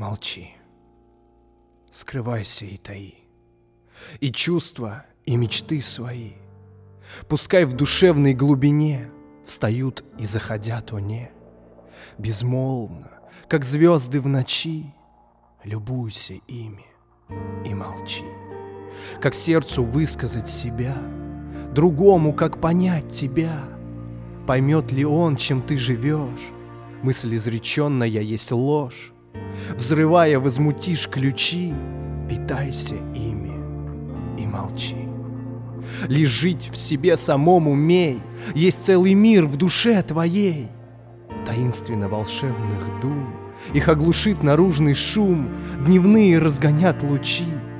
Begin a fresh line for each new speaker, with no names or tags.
молчи, скрывайся и таи, и чувства, и мечты свои. Пускай в душевной глубине встают и заходят оне. Безмолвно, как звезды в ночи, любуйся ими и молчи. Как сердцу высказать себя, другому как понять тебя? Поймет ли он, чем ты живешь? Мысль изреченная есть ложь. Взрывая, возмутишь ключи, питайся ими и молчи. Лишь жить в себе самом умей, есть целый мир в душе твоей. Таинственно волшебных дум их оглушит наружный шум, дневные разгонят лучи.